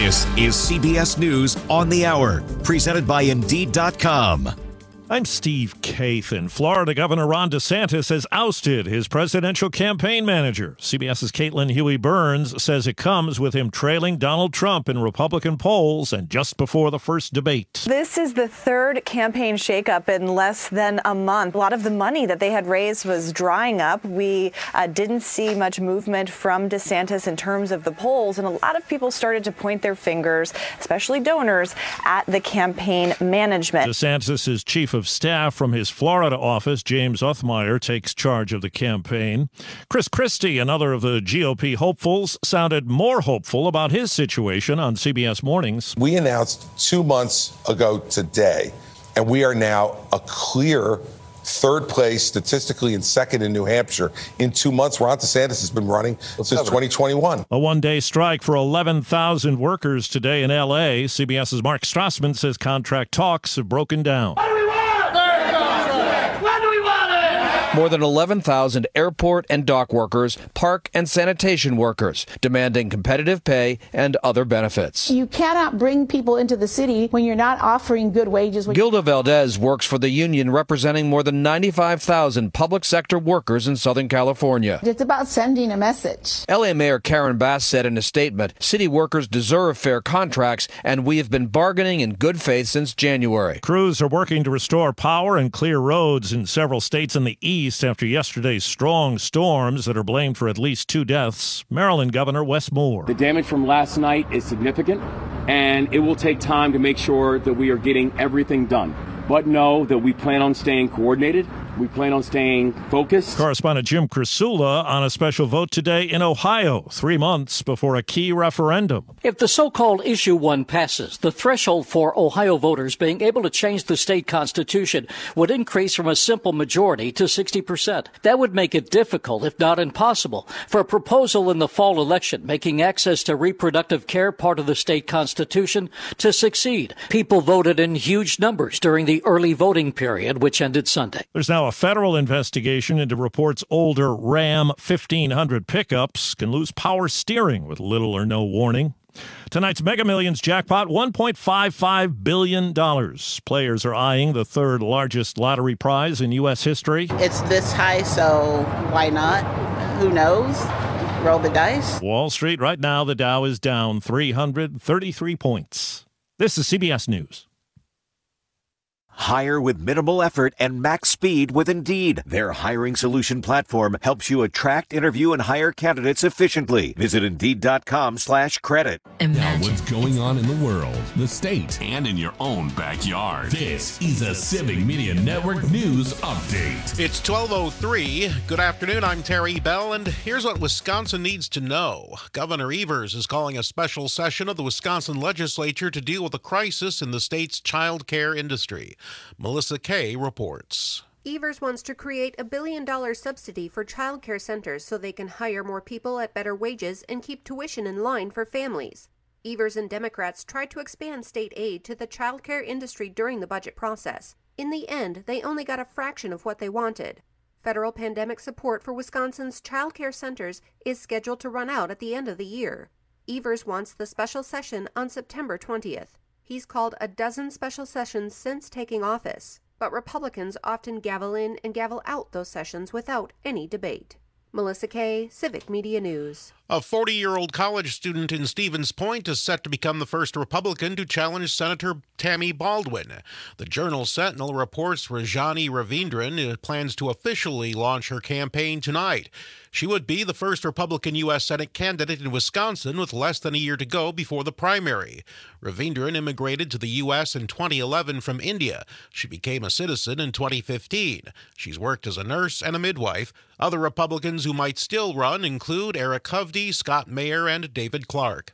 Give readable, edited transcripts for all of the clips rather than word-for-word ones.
This is CBS News on the Hour, presented by Indeed.com. I'm Steve Kathan. Florida Governor Ron DeSantis has ousted his presidential campaign manager. CBS's Caitlin Huey-Burns says it comes with him trailing Donald Trump in Republican polls and just before the first debate. This is the third campaign shakeup in less than a month. A lot of the money that they had raised was drying up. We didn't see much movement from DeSantis in terms of the polls, and a lot of people started to point their fingers, especially donors, at the campaign management. DeSantis' chief of staff from his Florida office, James Othmeyer, takes charge of the campaign. Chris Christie, another of the GOP hopefuls, sounded more hopeful about his situation on CBS Mornings. We announced 2 months ago today, and we are now a clear third place statistically and second in New Hampshire. In 2 months, Ron DeSantis has been running since 2021. A one-day strike for 11,000 workers today in L.A. CBS's Mark Strassman says contract talks have broken down. More than 11,000 airport and dock workers, park and sanitation workers, demanding competitive pay and other benefits. You cannot bring people into the city when you're not offering good wages. Gilda Valdez works for the union representing more than 95,000 public sector workers in Southern California. It's about sending a message. L.A. Mayor Karen Bass said in a statement, city workers deserve fair contracts, and we have been bargaining in good faith since January. Crews are working to restore power and clear roads in several states in the east after yesterday's strong storms that are blamed for at least 2 deaths. Maryland Governor Wes Moore. The damage from last night is significant, and it will take time to make sure that we are getting everything done. But know that we plan on staying coordinated. We plan on staying focused. Correspondent Jim Krasula on a special vote today in Ohio, 3 months before a key referendum. If the so-called Issue 1 passes, the threshold for Ohio voters being able to change the state constitution would increase from a simple majority to 60%. That would make it difficult, if not impossible, for a proposal in the fall election making access to reproductive care part of the state constitution to succeed. People voted in huge numbers during the early voting period, which ended Sunday. There's now a federal investigation into reports older Ram 1500 pickups can lose power steering with little or no warning. Tonight's Mega Millions jackpot, $1.55 billion. Players are eyeing the third largest lottery prize in U.S. history. It's this high, so why not? Who knows? Roll the dice. Wall Street right now, the Dow is down 333 points. This is CBS News. Hire with minimal effort and max speed with Indeed. Their hiring solution platform helps you attract, interview, and hire candidates efficiently. Visit Indeed.com/credit. Now what's going on in the world, the state, and in your own backyard. This is a Civic Media Network News Update. It's 12:03. Good afternoon. I'm Terry Bell, and here's what Wisconsin needs to know. Governor Evers is calling a special session of the Wisconsin legislature to deal with a crisis in the state's child care industry. Melissa Kay reports. Evers wants to create $1 billion subsidy for child care centers so they can hire more people at better wages and keep tuition in line for families. Evers and Democrats tried to expand state aid to the child care industry during the budget process. In the end, they only got a fraction of what they wanted. Federal pandemic support for Wisconsin's child care centers is scheduled to run out at the end of the year. Evers wants the special session on September 20th. He's called a dozen special sessions since taking office, but Republicans often gavel in and gavel out those sessions without any debate. Melissa Kay, Civic Media News. A 40-year-old college student in Stevens Point is set to become the first Republican to challenge Senator Tammy Baldwin. The Journal Sentinel reports Rajani Ravindran plans to officially launch her campaign tonight. She would be the first Republican U.S. Senate candidate in Wisconsin with less than a year to go before the primary. Ravindran immigrated to the U.S. in 2011 from India. She became a citizen in 2015. She's worked as a nurse and a midwife. Other Republicans who might still run include Eric Hovde, Scott Mayer, and David Clark.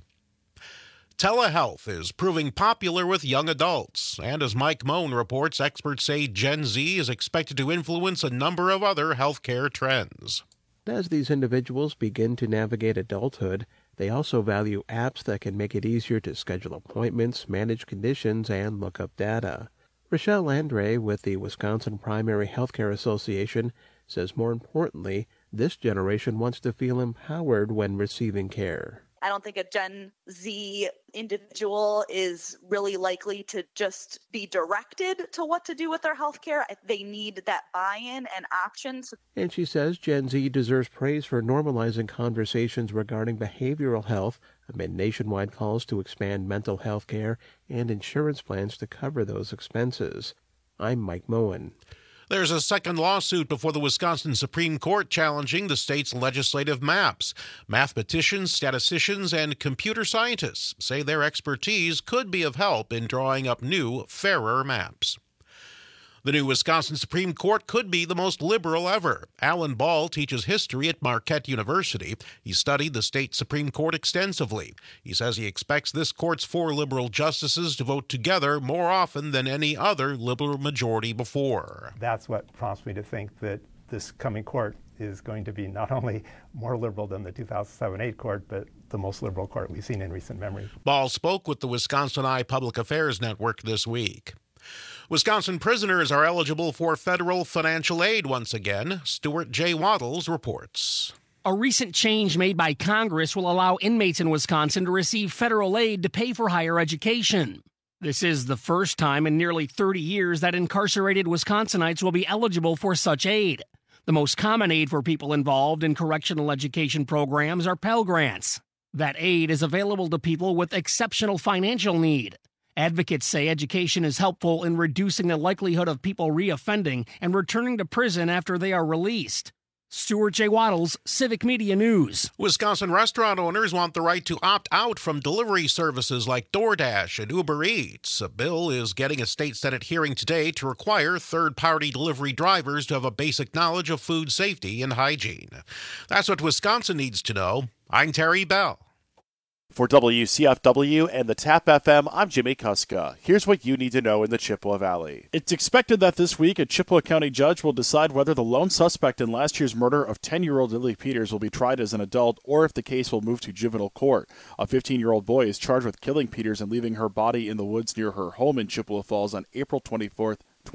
Telehealth is proving popular with young adults, and as Mike Moan reports, experts say Gen Z is expected to influence a number of other healthcare trends. As these individuals begin to navigate adulthood, they also value apps that can make it easier to schedule appointments, manage conditions, and look up data. Rochelle Andre with the Wisconsin Primary Healthcare Association says more importantly, this generation wants to feel empowered when receiving care. I don't think a Gen Z individual is really likely to just be directed to what to do with their healthcare. They need that buy-in and options. And she says Gen Z deserves praise for normalizing conversations regarding behavioral health amid nationwide calls to expand mental health care and insurance plans to cover those expenses. I'm Mike Moen. There's a second lawsuit before the Wisconsin Supreme Court challenging the state's legislative maps. Mathematicians, statisticians, and computer scientists say their expertise could be of help in drawing up new, fairer maps. The new Wisconsin Supreme Court could be the most liberal ever. Alan Ball teaches history at Marquette University. He studied the state Supreme Court extensively. He says he expects this court's 4 liberal justices to vote together more often than any other liberal majority before. That's what prompts me to think that this coming court is going to be not only more liberal than the 2007-8 court, but the most liberal court we've seen in recent memory. Ball spoke with the Wisconsin Eye Public Affairs Network this week. Wisconsin prisoners are eligible for federal financial aid once again. Stuart J. Waddles reports. A recent change made by Congress will allow inmates in Wisconsin to receive federal aid to pay for higher education. This is the first time in nearly 30 years that incarcerated Wisconsinites will be eligible for such aid. The most common aid for people involved in correctional education programs are Pell Grants. That aid is available to people with exceptional financial need. Advocates say education is helpful in reducing the likelihood of people reoffending and returning to prison after they are released. Stuart J. Waddles, Civic Media News. Wisconsin restaurant owners want the right to opt out from delivery services like DoorDash and Uber Eats. A bill is getting a state Senate hearing today to require third-party delivery drivers to have a basic knowledge of food safety and hygiene. That's what Wisconsin needs to know. I'm Terry Bell. For WCFW and the TAP FM, I'm Jimmy Kuska. Here's what you need to know in the Chippewa Valley. It's expected that this week a Chippewa County judge will decide whether the lone suspect in last year's murder of 10-year-old Lily Peters will be tried as an adult or if the case will move to juvenile court. A 15-year-old boy is charged with killing Peters and leaving her body in the woods near her home in Chippewa Falls on April 24th.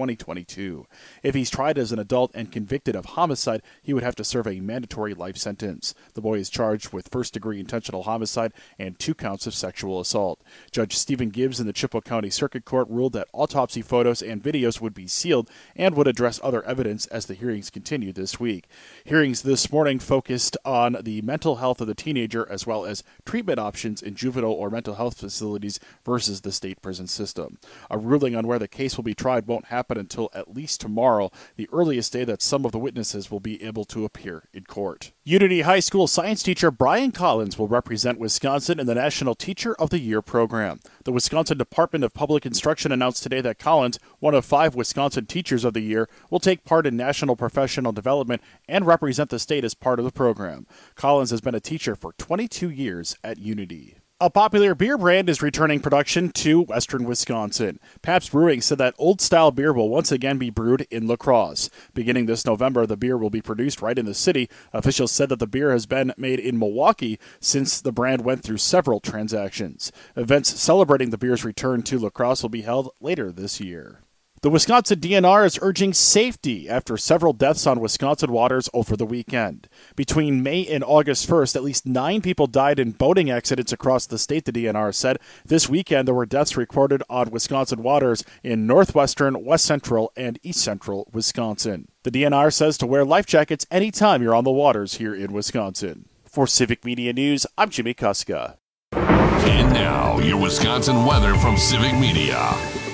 2022. If he's tried as an adult and convicted of homicide, he would have to serve a mandatory life sentence. The boy is charged with first-degree intentional homicide and 2 counts of sexual assault. Judge Stephen Gibbs in the Chippewa County Circuit Court ruled that autopsy photos and videos would be sealed and would address other evidence as the hearings continue this week. Hearings this morning focused on the mental health of the teenager as well as treatment options in juvenile or mental health facilities versus the state prison system. A ruling on where the case will be tried won't happen until at least tomorrow, the earliest day that some of the witnesses will be able to appear in court. Unity High School science teacher Brian Collins will represent Wisconsin in the National Teacher of the Year program. The Wisconsin Department of Public Instruction announced today that Collins, one of 5 Wisconsin Teachers of the Year, will take part in national professional development and represent the state as part of the program. Collins has been a teacher for 22 years at Unity. A popular beer brand is returning production to western Wisconsin. Pabst Brewing said that old-style beer will once again be brewed in La Crosse. Beginning this November, the beer will be produced right in the city. Officials said that the beer has been made in Milwaukee since the brand went through several transactions. Events celebrating the beer's return to La Crosse will be held later this year. The Wisconsin DNR is urging safety after several deaths on Wisconsin waters over the weekend. Between May and August 1st, at least 9 people died in boating accidents across the state, the DNR said. This weekend, there were deaths recorded on Wisconsin waters in northwestern, west central, and east central Wisconsin. The DNR says to wear life jackets anytime you're on the waters here in Wisconsin. For Civic Media News, I'm Jimmy Kuska. And now, your Wisconsin weather from Civic Media.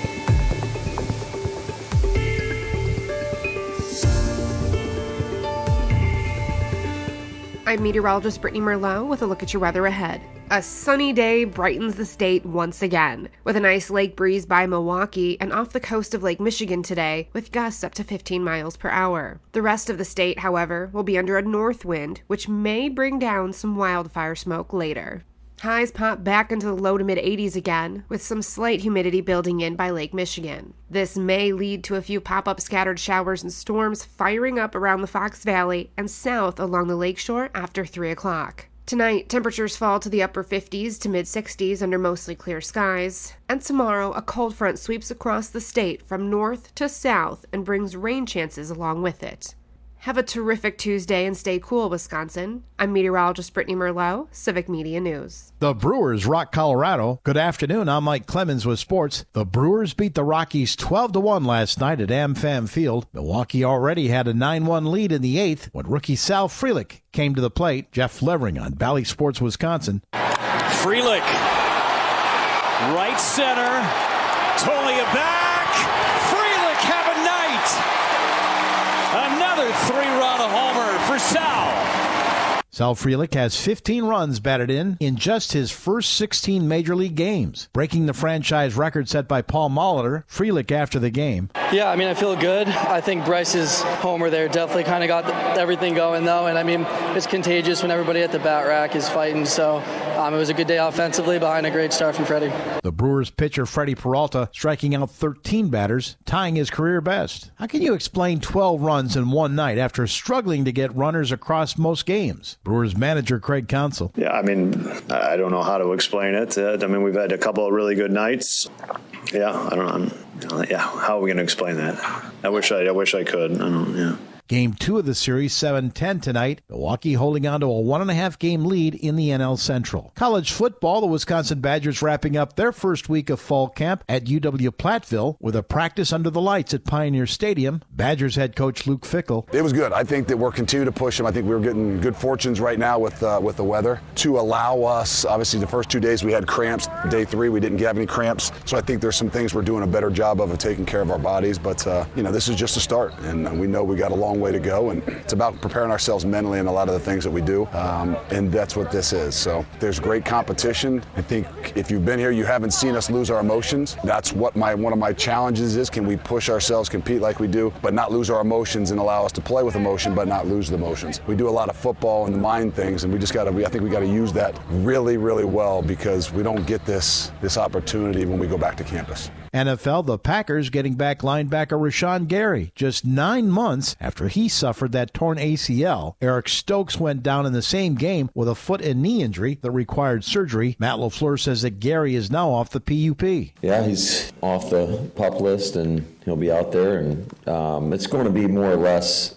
I'm meteorologist Brittany Merlot with a look at your weather ahead. A sunny day brightens the state once again, with a nice lake breeze by Milwaukee and off the coast of Lake Michigan today, with gusts up to 15 miles per hour. The rest of the state, however, will be under a north wind, which may bring down some wildfire smoke later. Highs pop back into the low to mid-80s again, with some slight humidity building in by Lake Michigan. This may lead to a few pop-up scattered showers and storms firing up around the Fox Valley and south along the lakeshore after 3 o'clock. Tonight, temperatures fall to the upper 50s to mid-60s under mostly clear skies. And tomorrow, a cold front sweeps across the state from north to south and brings rain chances along with it. Have a terrific Tuesday and stay cool, Wisconsin. I'm meteorologist Brittany Merlot, Civic Media News. The Brewers rock Colorado. Good afternoon. I'm Mike Clemens with sports. The Brewers beat the Rockies 12-1 last night at AmFam Field. Milwaukee already had a 9-1 lead in the 8th when rookie Sal Frelick came to the plate. Jeff Levering on Valley Sports Wisconsin. Frelick, right center, Tolia back. Frelick have a night. Another 3-run homer for Sal. Sal Frelick has 15 runs batted in just his first 16 Major League games, breaking the franchise record set by Paul Molitor. Frelick after the game. Yeah, I mean, I feel good. I think Bryce's homer there definitely kind of got everything going, though. And, I mean, it's contagious when everybody at the bat rack is fighting. So it was a good day offensively behind a great start from Freddie. The Brewers pitcher Freddie Peralta striking out 13 batters, tying his career best. How can you explain 12 runs in one night after struggling to get runners across most games? Brewers manager Craig Counsell. Yeah, I mean, I don't know how to explain it. I mean, we've had a couple of really good nights. Yeah, I don't know. Yeah, how are we going to explain that? I wish I could. I don't. Yeah. Game 2 of the series, 7-10 tonight. Milwaukee holding on to a 1.5-game lead in the NL Central. College football, the Wisconsin Badgers wrapping up their first week of fall camp at UW-Platteville with a practice under the lights at Pioneer Stadium. Badgers head coach Luke Fickell. It was good. I think that we're continuing to push them. I think we're getting good fortunes right now with the weather to allow us. Obviously, the first 2 days we had cramps. Day 3 we didn't have any cramps. So I think there's some things we're doing a better job of taking care of our bodies. But this is just a start, and we know we got a long way to go, and it's about preparing ourselves mentally in a lot of the things that we do, and that's what this is. So there's great competition. I think if you've been here, you haven't seen us lose our emotions. That's what one of my challenges is. Can we push ourselves, compete like we do, but not lose our emotions, and allow us to play with emotion but not lose the emotions? We do a lot of football and the mind things, and I think we got to use that really, really well, because we don't get this opportunity when we go back to campus. NFL, the Packers getting back linebacker Rashawn Gary just 9 months after he suffered that torn ACL. Eric Stokes went down in the same game with a foot and knee injury that required surgery. Matt LaFleur says that Gary is now off the PUP. Yeah, he's off the PUP list, and he'll be out there, and it's going to be more or less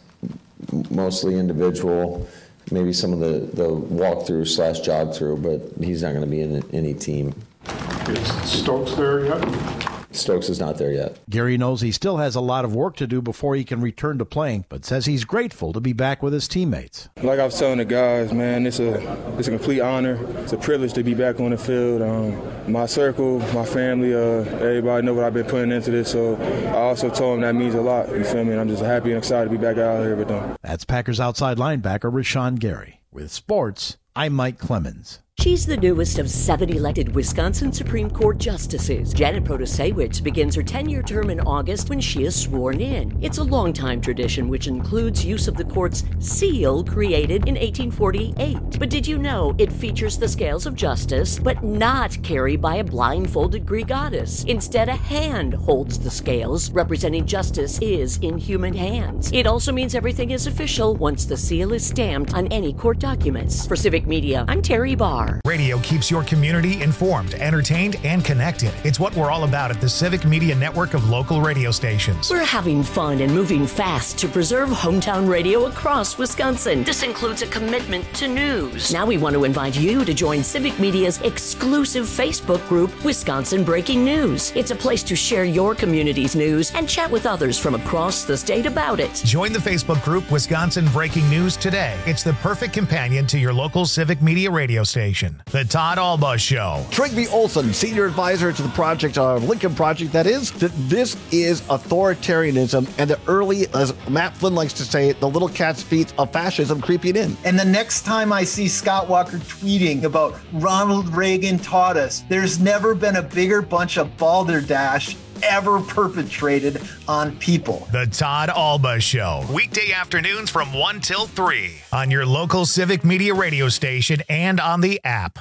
mostly individual, maybe some of the walkthrough / jog through, but he's not going to be in any team. Is Stokes there yet? Stokes is not there yet. Gary knows he still has a lot of work to do before he can return to playing, but says he's grateful to be back with his teammates. Like I was telling the guys, man, it's a complete honor. It's a privilege to be back on the field. My circle, my family, everybody know what I've been putting into this, so I also told them that means a lot. You feel me? And I'm just happy and excited to be back out here with them. That's Packers outside linebacker Rashawn Gary. With sports, I'm Mike Clemens. She's the newest of 7 elected Wisconsin Supreme Court justices. Janet Protasewicz begins her 10-year term in August when she is sworn in. It's a long-time tradition which includes use of the court's seal created in 1848. But did you know it features the scales of justice, but not carried by a blindfolded Greek goddess? Instead, a hand holds the scales, representing justice is in human hands. It also means everything is official once the seal is stamped on any court documents. For Civic Media, I'm Terry Barr. Radio keeps your community informed, entertained, and connected. It's what we're all about at the Civic Media Network of local radio stations. We're having fun and moving fast to preserve hometown radio across Wisconsin. This includes a commitment to news. Now we want to invite you to join Civic Media's exclusive Facebook group, Wisconsin Breaking News. It's a place to share your community's news and chat with others from across the state about it. Join the Facebook group Wisconsin Breaking News today. It's the perfect companion to your local Civic Media radio station. The Todd Alba Show. Trygve Olson, senior advisor to the project, Lincoln Project, that is, that this is authoritarianism and the early, as Matt Flynn likes to say, the little cat's feet of fascism creeping in. And the next time I see Scott Walker tweeting about Ronald Reagan taught us, there's never been a bigger bunch of balderdash ever perpetrated on people. The Todd Alba Show. Weekday afternoons from 1 till 3 on your local Civic Media radio station and on the app.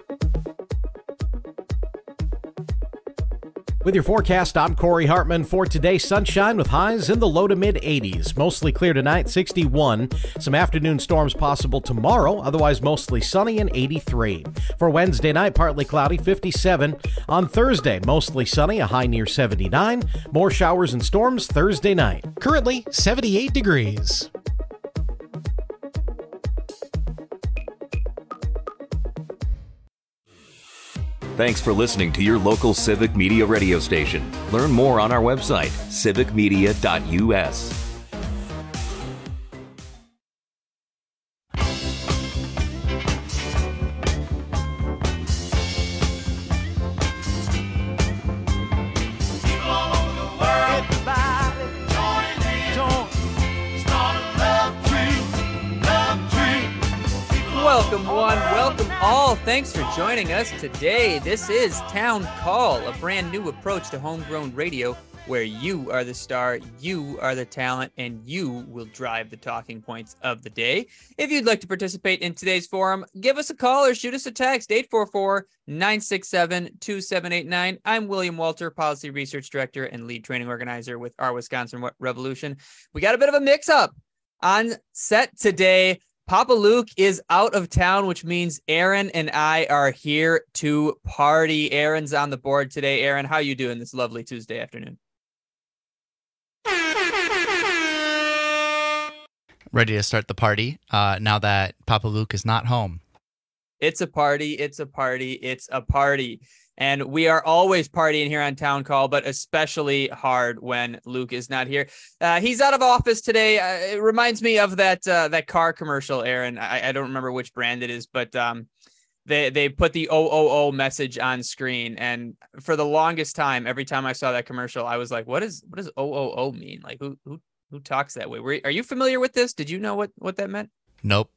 With your forecast, I'm Corey Hartman. For today, sunshine with highs in the low to mid 80s. Mostly clear tonight, 61. Some afternoon storms possible tomorrow, otherwise mostly sunny and 83. For Wednesday night, partly cloudy, 57. On Thursday, mostly sunny, a high near 79. More showers and storms Thursday night. Currently 78 degrees. Thanks for listening to your local Civic Media radio station. Learn more on our website, civicmedia.us. Welcome one, welcome all. Thanks for joining us today. This is Town Call, a brand new approach to homegrown radio where you are the star, you are the talent, and you will drive the talking points of the day. If you'd like to participate in today's forum, give us a call or shoot us a text, 844-967-2789. I'm William Walter, Policy Research Director and Lead Training Organizer with Our Wisconsin Revolution. We got a bit of a mix-up on set today. Papa Luke is out of town, which means Aaron and I are here to party. Aaron's on the board today. Aaron, how you doing this lovely Tuesday afternoon? Ready to start the party now that Papa Luke is not home. It's a party. It's a party. It's a party. And we are always partying here on Town Call, but especially hard when Luke is not here. He's out of office today. It reminds me of that car commercial, Aaron. I don't remember which brand it is, but they put the OOO message on screen. And for the longest time, every time I saw that commercial, I was like, what does OOO mean? Like, who talks that way? Are you familiar with this? Did you know what that meant? Nope.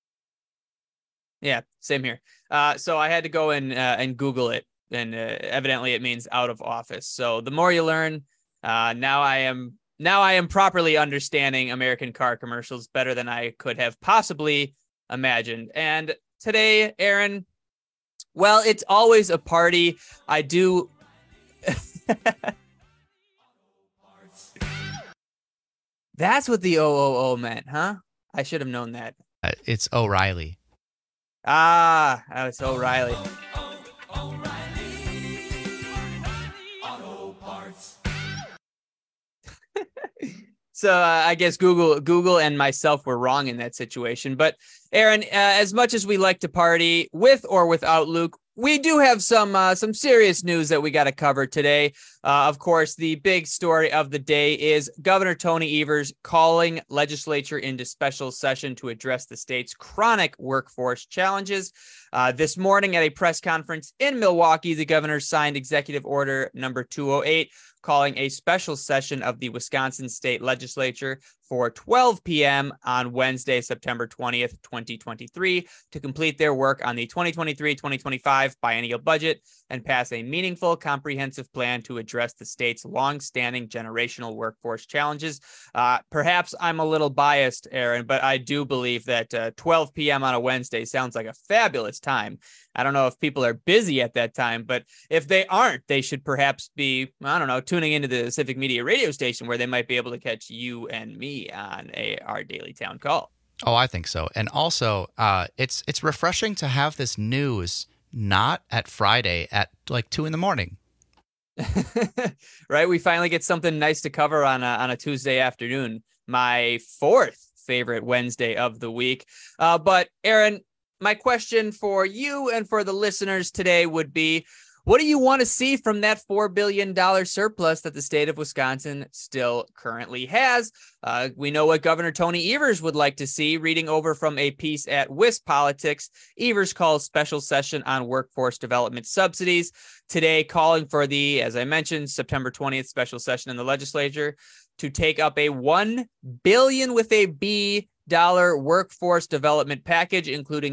Yeah, same here. So I had to go and Google it. And evidently it means out of office. So the more you learn, now I am properly understanding American car commercials better than I could have possibly imagined. And today, Aaron, well, it's always a party. I do. That's what the OOO meant, huh? I should have known that. It's O'Reilly. It's O'Reilly. So I guess Google and myself were wrong in that situation. But Aaron, as much as we like to party with or without Luke, we do have some serious news that we got to cover today. Of course, the big story of the day is Governor Tony Evers calling legislature into special session to address the state's chronic workforce challenges. This morning at a press conference in Milwaukee, the governor signed Executive Order number 208, calling a special session of the Wisconsin State Legislature for 12 p.m. on Wednesday, September 20th, 2023, to complete their work on the 2023-2025 biennial budget and pass a meaningful, comprehensive plan to address the state's long-standing generational workforce challenges. Perhaps I'm a little biased, Aaron, but I do believe that 12 p.m. on a Wednesday sounds like a fabulous time. I don't know if people are busy at that time, but if they aren't, they should perhaps be, tuning into the Civic Media radio station where they might be able to catch you and me on our daily Town Call. Oh, I think so. And also, it's refreshing to have this news not at Friday at like 2 a.m. Right? We finally get something nice to cover on a Tuesday afternoon, my fourth favorite Wednesday of the week. But Aaron, my question for you and for the listeners today would be, what do you want to see from that $4 billion surplus that the state of Wisconsin still currently has? We know what Governor Tony Evers would like to see. Reading over from a piece at WisPolitics, Evers calls special session on workforce development subsidies. Today, calling for the, as I mentioned, September 20th special session in the legislature to take up a $1 billion with a B workforce development package, including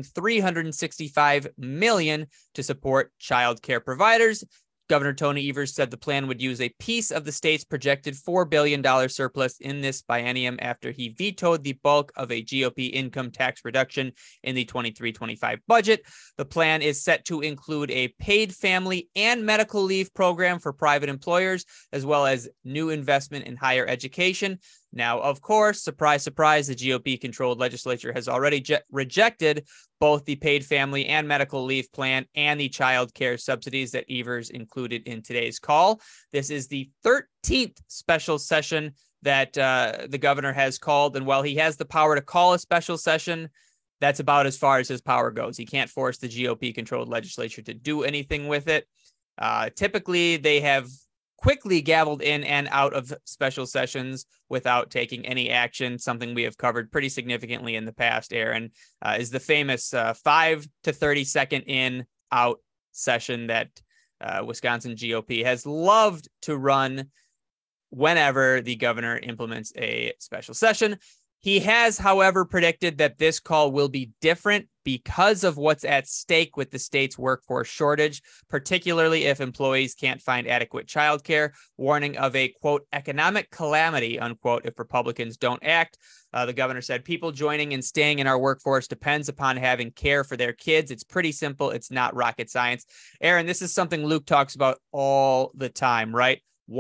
$365 million to support child care providers. Governor Tony Evers said the plan would use a piece of the state's projected $4 billion surplus in this biennium after he vetoed the bulk of a GOP income tax reduction in the 23-25 budget. The plan is set to include a paid family and medical leave program for private employers, as well as new investment in higher education. Now, of course, surprise, surprise, the GOP-controlled legislature has already rejected both the paid family and medical leave plan and the child care subsidies that Evers included in today's call. This is the 13th special session that the governor has called. And while he has the power to call a special session, that's about as far as his power goes. He can't force the GOP-controlled legislature to do anything with it. Typically, they have quickly gavelled in and out of special sessions without taking any action. Something we have covered pretty significantly in the past, Aaron, is the famous 5 to 30 second in out session that Wisconsin GOP has loved to run whenever the governor implements a special session. He has, however, predicted that this call will be different because of what's at stake with the state's workforce shortage, particularly if employees can't find adequate childcare, warning of a, quote, economic calamity, unquote, if Republicans don't act. The governor said people joining and staying in our workforce depends upon having care for their kids. It's pretty simple. It's not rocket science. Aaron, this is something Luke talks about all the time, right?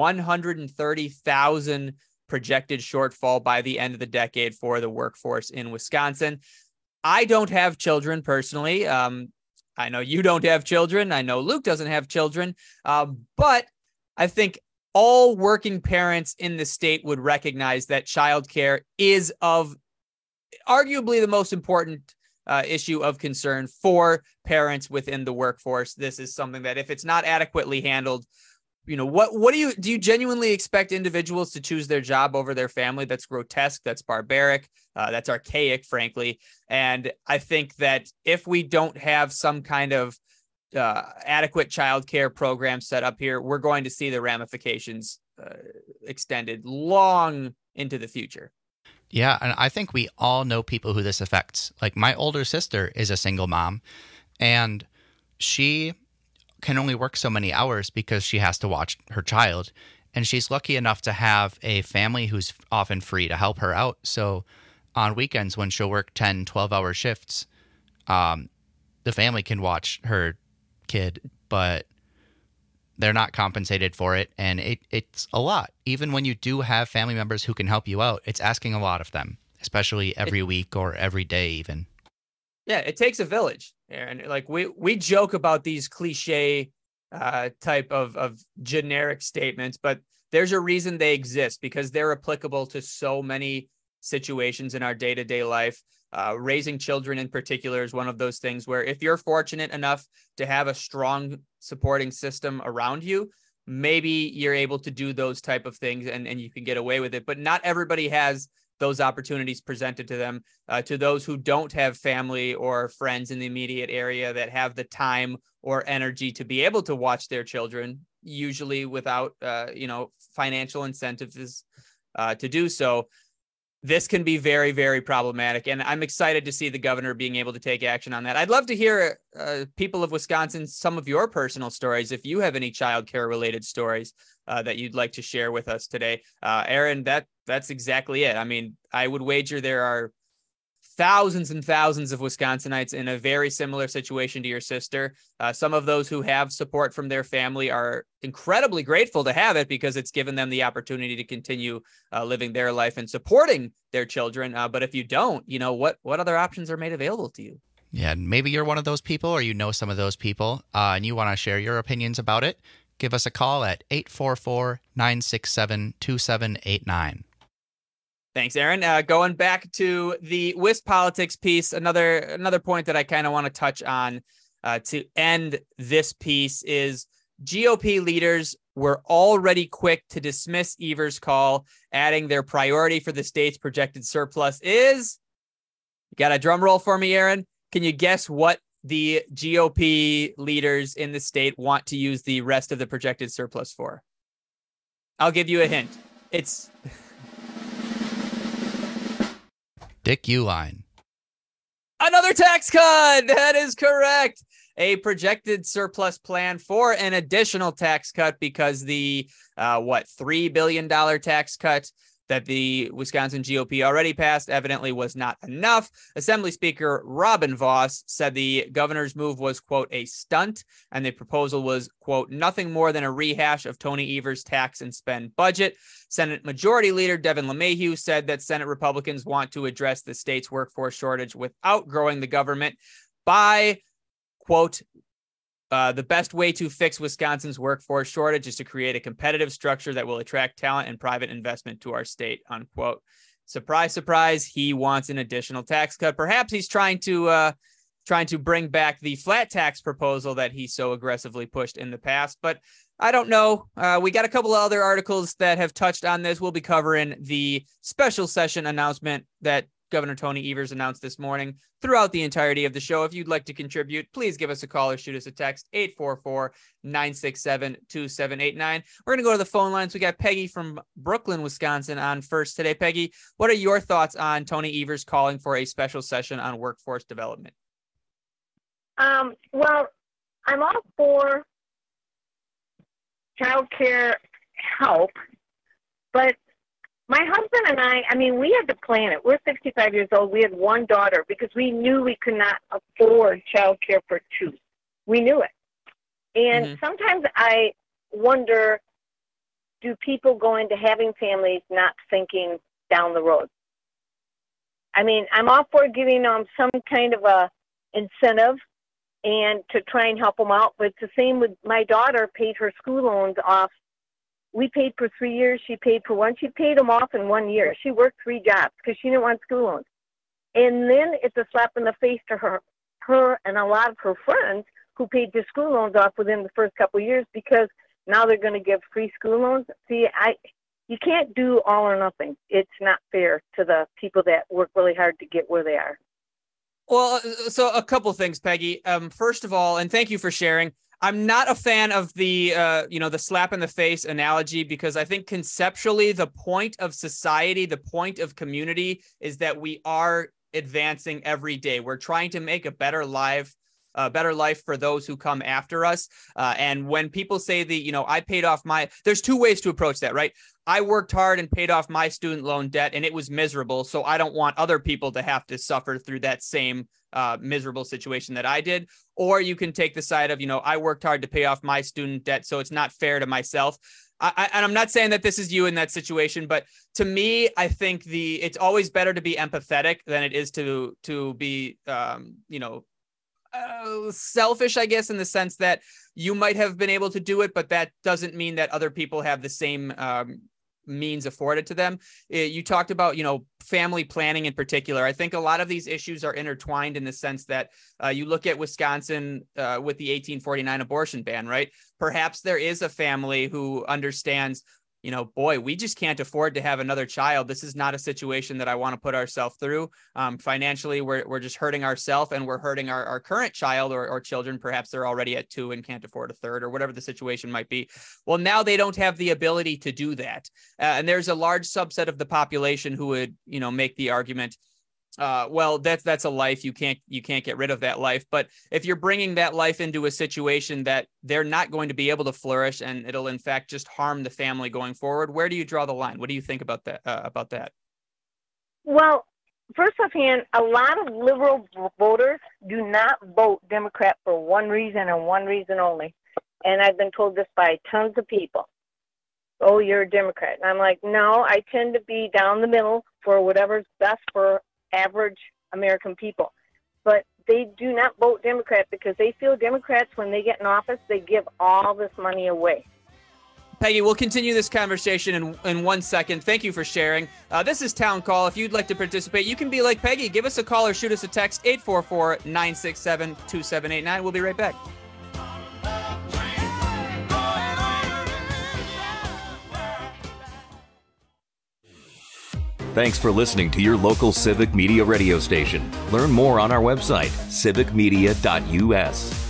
130,000 projected shortfall by the end of the decade for the workforce in Wisconsin. I don't have children personally. I know you don't have children. I know Luke doesn't have children. But I think all working parents in the state would recognize that childcare is of arguably the most important issue of concern for parents within the workforce. This is something that if it's not adequately handled, what do you genuinely expect individuals to choose their job over their family? That's grotesque. That's barbaric. That's archaic, frankly. And I think that if we don't have some kind of adequate childcare program set up here, we're going to see the ramifications extended long into the future. Yeah, and I think we all know people who this affects. Like my older sister is a single mom, and she can only work so many hours because she has to watch her child. And she's lucky enough to have a family who's often free to help her out. So on weekends when she'll work 10, 12-hour shifts, the family can watch her kid, but they're not compensated for it. And it's a lot. Even when you do have family members who can help you out, it's asking a lot of them, especially every week or every day even. Yeah, it takes a village. And like we joke about these cliche type of generic statements, but there's a reason they exist because they're applicable to so many situations in our day-to-day life. Raising children in particular is one of those things where if you're fortunate enough to have a strong supporting system around you, maybe you're able to do those type of things and you can get away with it. But not everybody has those opportunities presented to them. To those who don't have family or friends in the immediate area that have the time or energy to be able to watch their children, usually without, financial incentives to do so, this can be very, very problematic. And I'm excited to see the governor being able to take action on that. I'd love to hear people of Wisconsin, some of your personal stories, if you have any childcare related stories that you'd like to share with us today. Aaron, that's exactly it. I mean, I would wager there are thousands and thousands of Wisconsinites in a very similar situation to your sister. Some of those who have support from their family are incredibly grateful to have it because it's given them the opportunity to continue living their life and supporting their children. But if you don't, what other options are made available to you? Yeah, maybe you're one of those people or you know some of those people and you want to share your opinions about it. Give us a call at 844-967-2789. Thanks, Aaron. Going back to the WISP politics piece, another point that I kind of want to touch on to end this piece is GOP leaders were already quick to dismiss Evers' call, adding their priority for the state's projected surplus is, you got a drum roll for me, Aaron? Can you guess what the GOP leaders in the state want to use the rest of the projected surplus for? I'll give you a hint. It's Dick Uihlein. Another tax cut. That is correct. A projected surplus plan for an additional tax cut because the $3 billion tax cut that the Wisconsin GOP already passed evidently was not enough. Assembly Speaker Robin Vos said the governor's move was, quote, a stunt, and the proposal was, quote, nothing more than a rehash of Tony Evers' tax and spend budget. Senate Majority Leader Devin LeMahieu said that Senate Republicans want to address the state's workforce shortage without growing the government by, quote, the best way to fix Wisconsin's workforce shortage is to create a competitive structure that will attract talent and private investment to our state, unquote. surprise, surprise, he wants an additional tax cut. Perhaps he's trying to bring back the flat tax proposal that he so aggressively pushed in the past. But I don't know. We got a couple of other articles that have touched on this. We'll be covering the special session announcement that Governor Tony Evers announced this morning throughout the entirety of the show. If you'd like to contribute, please give us a call or shoot us a text, 844-967-2789. We're going to go to the phone lines. We got Peggy from Brooklyn, Wisconsin on first today. Peggy, what are your thoughts on Tony Evers calling for a special session on workforce development? Well, I'm all for child care help, but my husband and I mean, we had to plan it. We're 65 years old. We had one daughter because we knew we could not afford child care for two. We knew it. And sometimes I wonder, do people go into having families not thinking down the road? I mean, I'm all for giving them some kind of a incentive and to try and help them out. But it's the same with my daughter paid her school loans off. We paid for 3 years. She paid for one. She paid them off in 1 year. She worked 3 jobs because she didn't want school loans. And then it's a slap in the face to her and a lot of her friends who paid their school loans off within the first couple of years because now they're going to give free school loans. See, you can't do all or nothing. It's not fair to the people that work really hard to get where they are. Well, so a couple things, Peggy. First of all, and thank you for sharing, I'm not a fan of the, the slap in the face analogy, because I think conceptually the point of society, the point of community is that we are advancing every day. We're trying to make a better life for those who come after us. And when people say I paid off there's two ways to approach that, right? I worked hard and paid off my student loan debt and it was miserable. So I don't want other people to have to suffer through that same miserable situation that I did. Or you can take the side of, I worked hard to pay off my student debt, so it's not fair to myself. And I'm not saying that this is you in that situation, but to me, I think it's always better to be empathetic than it is to be, selfish, I guess, in the sense that you might have been able to do it, but that doesn't mean that other people have the same means afforded to them. You talked about, family planning in particular. I think a lot of these issues are intertwined in the sense that you look at Wisconsin with the 1849 abortion ban, right? Perhaps there is a family who understands, boy, we just can't afford to have another child. This is not a situation that I want to put ourselves through. Financially, we're just hurting ourselves and we're hurting our current child or children. Perhaps they're already at 2 and can't afford a third or whatever the situation might be. Well, now they don't have the ability to do that. And there's a large subset of the population who would, make the argument, well, that's a life. You can't get rid of that life. But if you're bringing that life into a situation that they're not going to be able to flourish and it'll in fact just harm the family going forward, where do you draw the line? What do you think about that? Well, first offhand, a lot of liberal voters do not vote Democrat for one reason and one reason only. And I've been told this by tons of people. Oh, you're a Democrat. And I'm like, no, I tend to be down the middle for whatever's best for average American people. But they do not vote Democrat because they feel Democrats, when they get in office, they give all this money away. Peggy, we'll continue this conversation in 1 second. Thank you for sharing. This is Town Call. If you'd like to participate, you can be like Peggy. Give us a call or shoot us a text, 844-967-2789. We'll be right back. Thanks for listening to your local Civic Media radio station. Learn more on our website, civicmedia.us.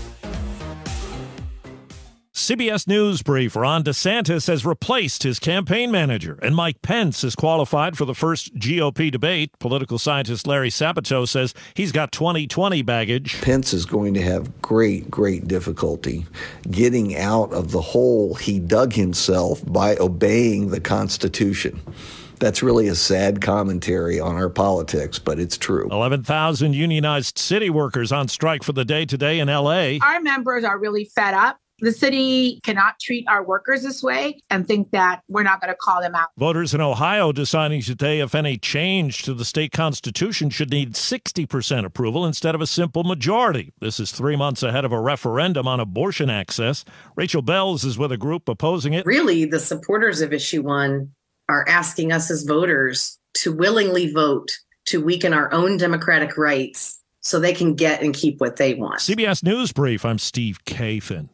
CBS News brief: Ron DeSantis has replaced his campaign manager, and Mike Pence is qualified for the first GOP debate. Political scientist Larry Sabato says he's got 2020 baggage. Pence is going to have great difficulty getting out of the hole he dug himself by obeying the Constitution. That's really a sad commentary on our politics, but it's true. 11,000 unionized city workers on strike for the day today in L.A. Our members are really fed up. The city cannot treat our workers this way and think that we're not going to call them out. Voters in Ohio deciding today if any change to the state constitution should need 60% approval instead of a simple majority. This is 3 months ahead of a referendum on abortion access. Rachel Bells is with a group opposing it. Really, the supporters of Issue 1 are asking us as voters to willingly vote to weaken our own democratic rights so they can get and keep what they want. CBS News Brief, I'm Steve Kathan.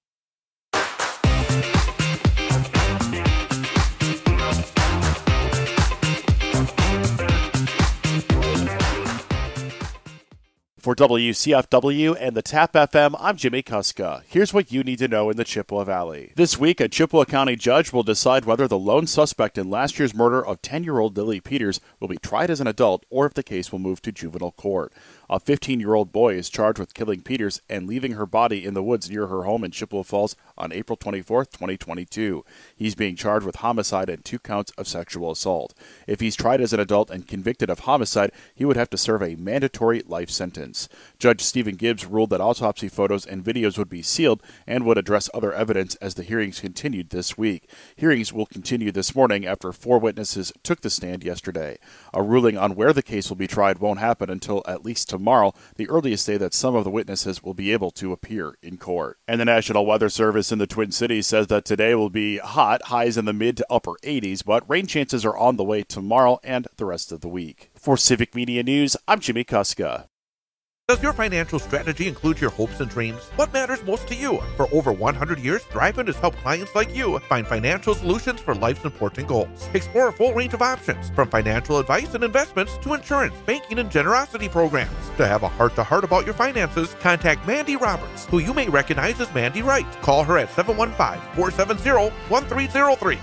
For WCFW and the TAP FM, I'm Jimmy Kuska. Here's what you need to know in the Chippewa Valley. This week, a Chippewa County judge will decide whether the lone suspect in last year's murder of 10-year-old Lily Peters will be tried as an adult or if the case will move to juvenile court. A 15-year-old boy is charged with killing Peters and leaving her body in the woods near her home in Chippewa Falls on April 24, 2022. He's being charged with homicide and 2 counts of sexual assault. If he's tried as an adult and convicted of homicide, he would have to serve a mandatory life sentence. Judge Stephen Gibbs ruled that autopsy photos and videos would be sealed and would address other evidence as the hearings continued this week. Hearings will continue this morning after 4 witnesses took the stand yesterday. A ruling on where the case will be tried won't happen until at least tomorrow, the earliest day that some of the witnesses will be able to appear in court. And the National Weather Service in the Twin Cities says that today will be hot, highs in the mid to upper 80s, but rain chances are on the way tomorrow and the rest of the week. For Civic Media News, I'm Jimmy Kuska. Does your financial strategy include your hopes and dreams? What matters most to you? For over 100 years, Thriveman has helped clients like you find financial solutions for life's important goals. Explore a full range of options, from financial advice and investments to insurance, banking, and generosity programs. To have a heart-to-heart about your finances, contact Mandy Roberts, who you may recognize as Mandy Wright. Call her at 715-470-1303.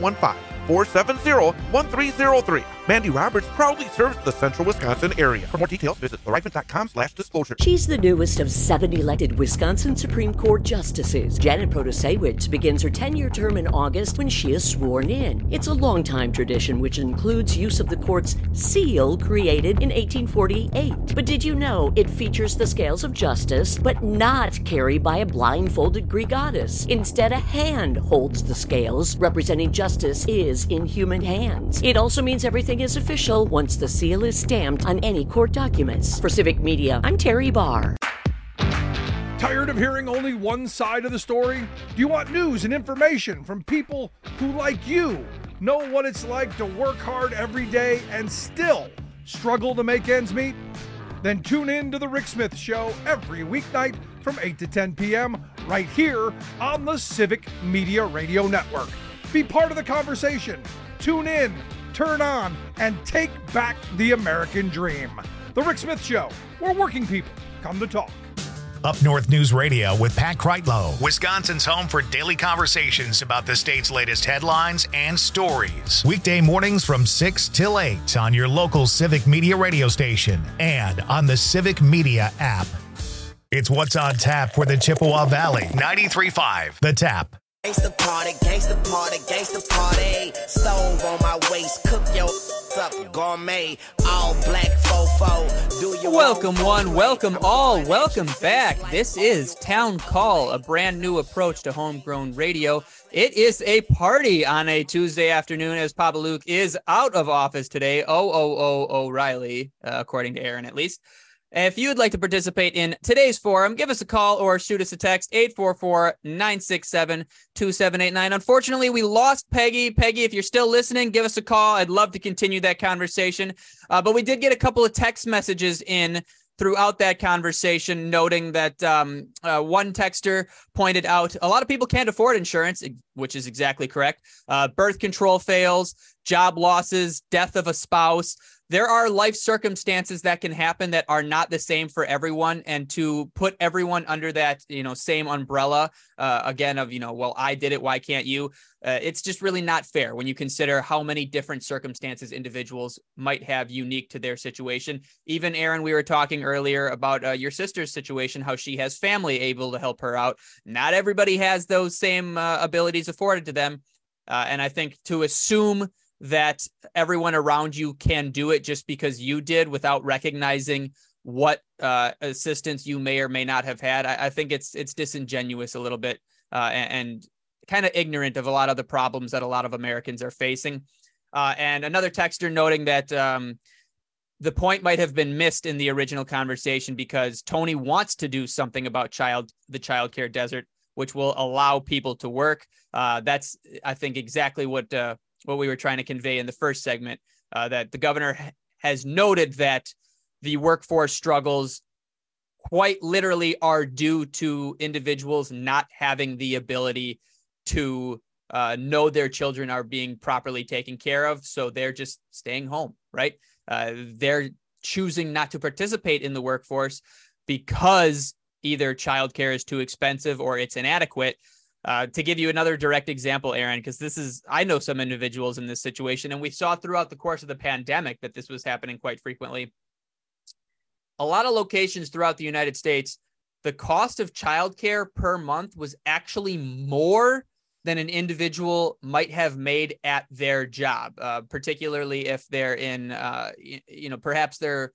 715-470-1303. Mandy Roberts proudly serves the central Wisconsin area. For more details, visit thriveman.com/disclosure. She's the newest of 7 elected Wisconsin Supreme Court justices. Janet Protasiewicz begins her 10-year term in August when she is sworn in. It's a long-time tradition which includes use of the court's seal created in 1848. But did you know it features the scales of justice, but not carried by a blindfolded Greek goddess? Instead, a hand holds the scales, representing justice is in human hands. It also means everything is official once the seal is stamped on any court documents. For Civic Media, I'm Terry Barr. Tired of hearing only one side of the story? Do you want news and information from people who, like you, know what it's like to work hard every day and still struggle to make ends meet? Then tune in to The Rick Smith Show every weeknight from 8 to 10 p.m. right here on the Civic Media Radio Network. Be part of the conversation. Tune in, turn on, and take back the American dream. The Rick Smith Show, where working people come to talk. Up North News Radio with Pat Kreitlow, Wisconsin's home for daily conversations about the state's latest headlines and stories. Weekday mornings from 6 till 8 on your local Civic Media radio station and on the Civic Media app. It's what's on tap for the Chippewa Valley. 93.5 The Tap. Gangsta party, gangsta party, gangsta party. Stove on my waist, cook your up, gourmet, all black fofo. Do you welcome one, welcome all, welcome back. This is Town Call, a brand new approach to homegrown radio. It is a party on a Tuesday afternoon as Papa Luke is out of office today. O'Reilly, according to Aaron at least. If you'd like to participate in today's forum, give us a call or shoot us a text, 844-967-2789. Unfortunately, we lost Peggy. Peggy, if you're still listening, give us a call. I'd love to continue that conversation. But we did get a couple of text messages in throughout that conversation, noting that one texter pointed out a lot of people can't afford insurance, which is exactly correct. Birth control fails, job losses, death of a spouse. There are life circumstances that can happen that are not the same for everyone, and to put everyone under that, same umbrella, again of, well, I did it, why can't you? It's just really not fair when you consider how many different circumstances individuals might have unique to their situation. Even Aaron, we were talking earlier about your sister's situation, how she has family able to help her out. Not everybody has those same abilities afforded to them. And I think to assume that everyone around you can do it just because you did without recognizing what assistance you may or may not have had, I think it's disingenuous a little bit and kind of ignorant of a lot of the problems that a lot of Americans are facing. And another texter noting that the point might have been missed in the original conversation because Tony wants to do something about the childcare desert, which will allow people to work. That's, I think, exactly what we were trying to convey in the first segment. that the governor has noted that the workforce struggles quite literally are due to individuals not having the ability to know their children are being properly taken care of. So they're just staying home, right? They're choosing not to participate in the workforce because either childcare is too expensive or it's inadequate. To give you another direct example, Aaron, because I know some individuals in this situation, and we saw throughout the course of the pandemic that this was happening quite frequently. A lot of locations throughout the United States, the cost of childcare per month was actually more than an individual might have made at their job, particularly if they're in, perhaps they're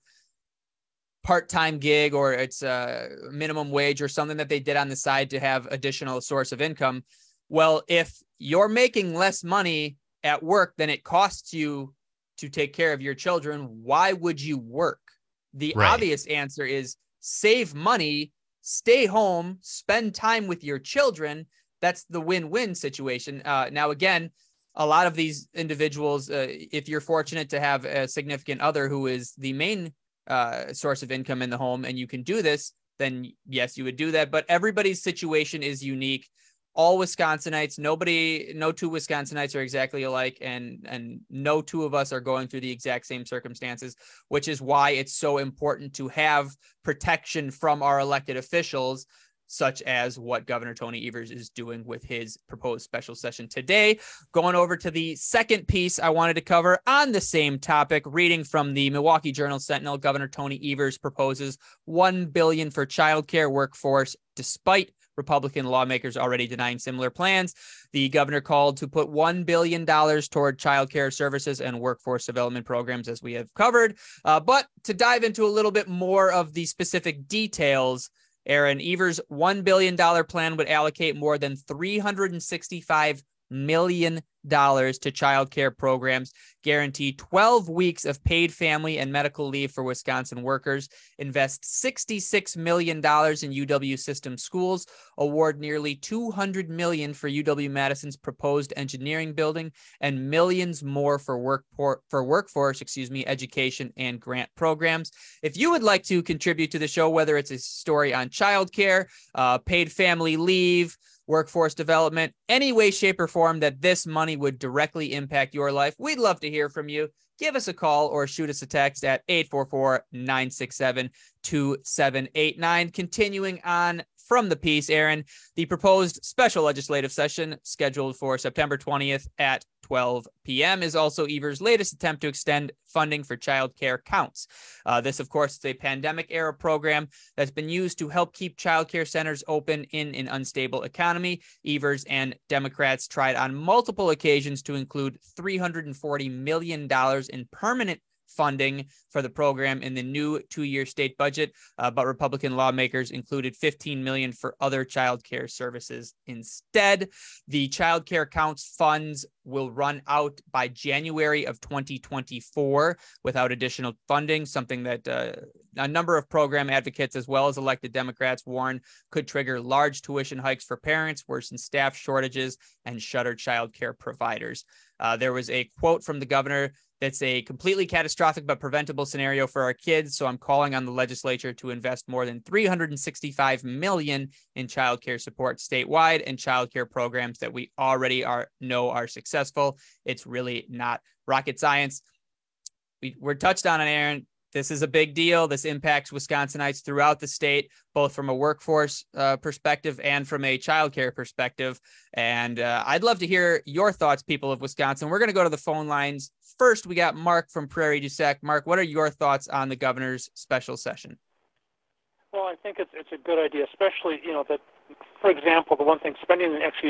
part-time gig or it's a minimum wage or something that they did on the side to have additional source of income. Well, if you're making less money at work than it costs you to take care of your children, why would you work? The obvious answer is save money, stay home, spend time with your children. That's the win-win situation. Now, again, a lot of these individuals, if you're fortunate to have a significant other who is the main source of income in the home and you can do this, then yes, you would do that. But everybody's situation is unique. All Wisconsinites, no two Wisconsinites are exactly alike, and no two of us are going through the exact same circumstances, which is why it's so important to have protection from our elected officials, such as what Governor Tony Evers is doing with his proposed special session today. Going over to the second piece I wanted to cover on the same topic, reading from the Milwaukee Journal-Sentinel, Governor Tony Evers proposes $1 billion for childcare workforce, despite Republican lawmakers already denying similar plans. The governor called to put $1 billion toward childcare services and workforce development programs, as we have covered. But to dive into a little bit more of the specific details, Aaron, Evers' $1 billion plan would allocate more than $365 million to child care programs, guarantee 12 weeks of paid family and medical leave for Wisconsin workers, invest $66 million in UW system schools, award nearly $200 million for UW-Madison's proposed engineering building, and millions more for workforce, education and grant programs. If you would like to contribute to the show, whether it's a story on childcare, paid family leave, workforce development, any way, shape, or form that this money would directly impact your life, we'd love to hear from you. Give us a call or shoot us a text at 844-967-2789. Continuing on from the piece, Aaron, the proposed special legislative session scheduled for September 20th at 12 p.m. is also Evers' latest attempt to extend funding for child care counts. This, of course, is a pandemic-era program that's been used to help keep child care centers open in an unstable economy. Evers and Democrats tried on multiple occasions to include $340 million in permanent funding for the program in the new 2-year state budget, but Republican lawmakers included $15 million for other child care services instead. The child care counts funds will run out by January of 2024 without additional funding, something that a number of program advocates as well as elected Democrats warn could trigger large tuition hikes for parents, worsen staff shortages, and shutter child care providers. There was a quote from the governor that's a completely catastrophic but preventable scenario for our kids. So I'm calling on the legislature to invest more than $365 million in childcare support statewide and childcare programs that we already know are successful. It's really not rocket science. We're touched on it, Aaron. This is a big deal. This impacts Wisconsinites throughout the state, both from a workforce perspective and from a childcare perspective. And I'd love to hear your thoughts, people of Wisconsin. We're going to go to the phone lines. First, we got Mark from Prairie du Sac. Mark, what are your thoughts on the governor's special session? Well, I think it's a good idea, especially, that, for example, the one thing, spending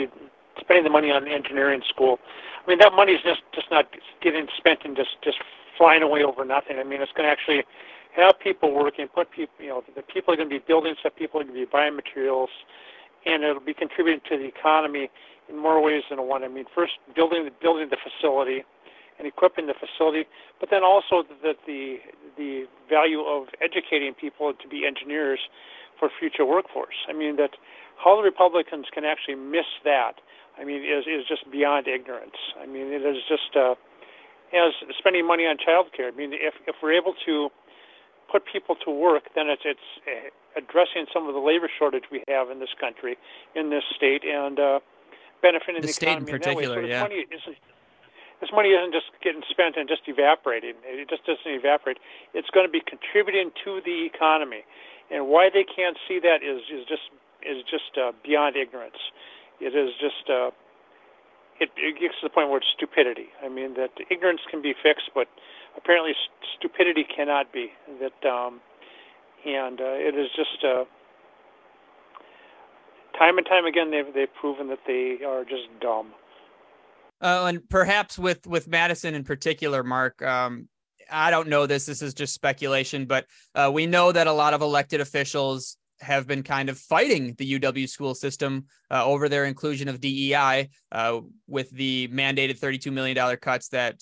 the money on the engineering school. I mean, that money is just not getting spent and just flying away over nothing. I mean, it's going to actually have people working, put people, the people are going to be building stuff, people are going to be buying materials, and it'll be contributing to the economy in more ways than one. I mean, first building the facility and equipping the facility, but then also the value of educating people to be engineers for future workforce. I mean, that how the Republicans can actually miss that, I mean, is just beyond ignorance. I mean, it is just as spending money on childcare. I mean, if we're able to put people to work, then it's addressing some of the labor shortage we have in this country, in this state, and benefiting the state economy in particular. In that way. So this money isn't just getting spent and just evaporating. It just doesn't evaporate. It's going to be contributing to the economy, and why they can't see that is just beyond ignorance. It is just it gets to the point where it's stupidity. I mean, that ignorance can be fixed, but apparently stupidity cannot be. That it is just time and time again they've proven that they are just dumb. And perhaps with Madison in particular, Mark, I don't know this. This is just speculation, but we know that a lot of elected officials have been kind of fighting the UW school system over their inclusion of DEI with the mandated $32 million cuts that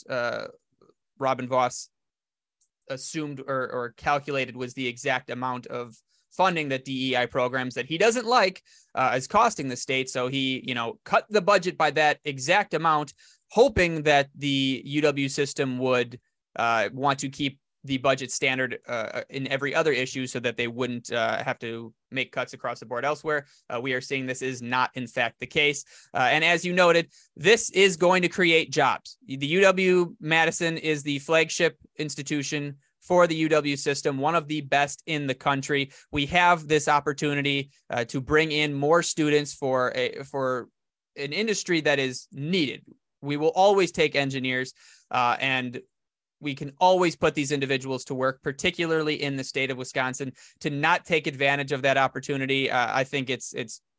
Robin Vos assumed or calculated was the exact amount of funding that DEI programs that he doesn't like is costing the state. So he, cut the budget by that exact amount, hoping that the UW system would want to keep the budget standard in every other issue so that they wouldn't have to make cuts across the board elsewhere. We are seeing this is not, in fact, the case. And as you noted, this is going to create jobs. The UW-Madison is the flagship institution for the UW system, one of the best in the country. We have this opportunity to bring in more students for an industry that is needed. We will always take engineers, and we can always put these individuals to work, particularly in the state of Wisconsin. To not take advantage of that opportunity, I think it's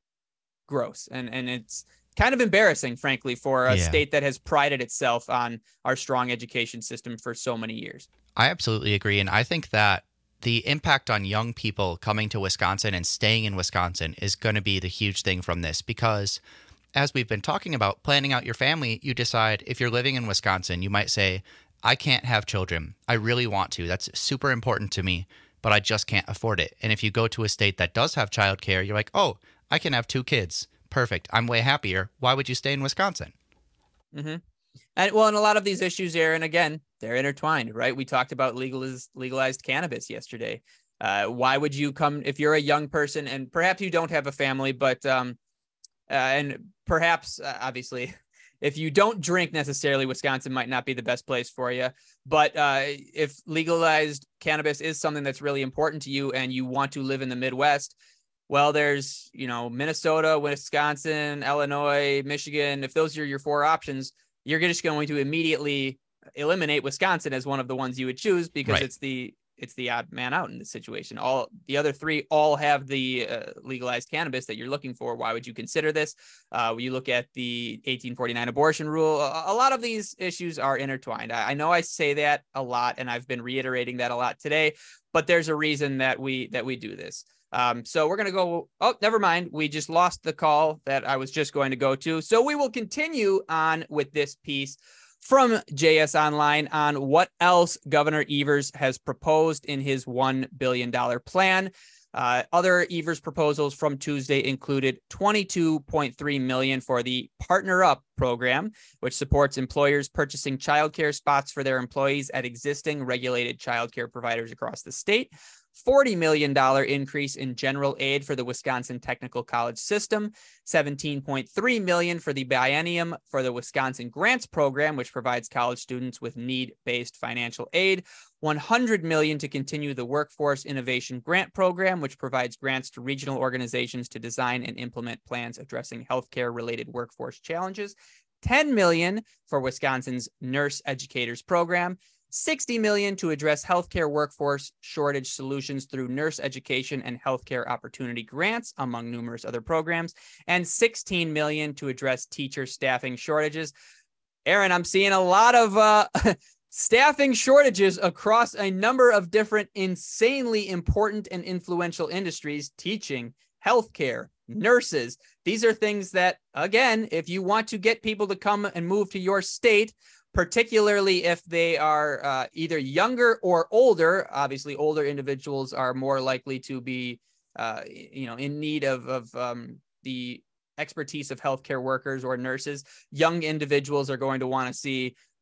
gross, and it's kind of embarrassing, frankly, for a state that has prided itself on our strong education system for so many years. I absolutely agree. And I think that the impact on young people coming to Wisconsin and staying in Wisconsin is going to be the huge thing from this, because as we've been talking about planning out your family, you decide if you're living in Wisconsin, you might say, I can't have children. I really want to. That's super important to me, but I just can't afford it. And if you go to a state that does have childcare, you're like, oh, I can have 2 kids. Perfect. I'm way happier. Why would you stay in Wisconsin? Mm-hmm. And a lot of these issues, Aaron, again, they're intertwined, right? We talked about legalized cannabis yesterday. Why would you come if you're a young person and perhaps you don't have a family, but and perhaps obviously if you don't drink necessarily, Wisconsin might not be the best place for you. But if legalized cannabis is something that's really important to you and you want to live in the Midwest, well, there's, Minnesota, Wisconsin, Illinois, Michigan. If those are your 4 options, you're just going to immediately eliminate Wisconsin as one of the ones you would choose because it's the odd man out in this situation. All the other 3 all have the legalized cannabis that you're looking for. Why would you consider this? You look at the 1849 abortion rule. A lot of these issues are intertwined. I know I say that a lot, and I've been reiterating that a lot today, but there's a reason that we do this. So we're going to go. Oh, never mind. We just lost the call that I was just going to go to. So we will continue on with this piece from JS Online on what else Governor Evers has proposed in his $1 billion plan. Other Evers proposals from Tuesday included $22.3 million for the Partner Up program, which supports employers purchasing childcare spots for their employees at existing regulated childcare providers across the state. $40 million increase in general aid for the Wisconsin Technical College system, $17.3 million for the biennium for the Wisconsin Grants Program, which provides college students with need-based financial aid, $100 million to continue the Workforce Innovation Grant Program, which provides grants to regional organizations to design and implement plans addressing healthcare-related workforce challenges, $10 million for Wisconsin's Nurse Educators Program, $60 million to address healthcare workforce shortage solutions through nurse education and healthcare opportunity grants, among numerous other programs, and $16 million to address teacher staffing shortages. Aaron, I'm seeing a lot of staffing shortages across a number of different insanely important and influential industries: teaching, healthcare, nurses. These are things that, again, if you want to get people to come and move to your state, particularly if they are either younger or older. Obviously, older individuals are more likely to be, in need of the expertise of healthcare workers or nurses. Young individuals are going to want to see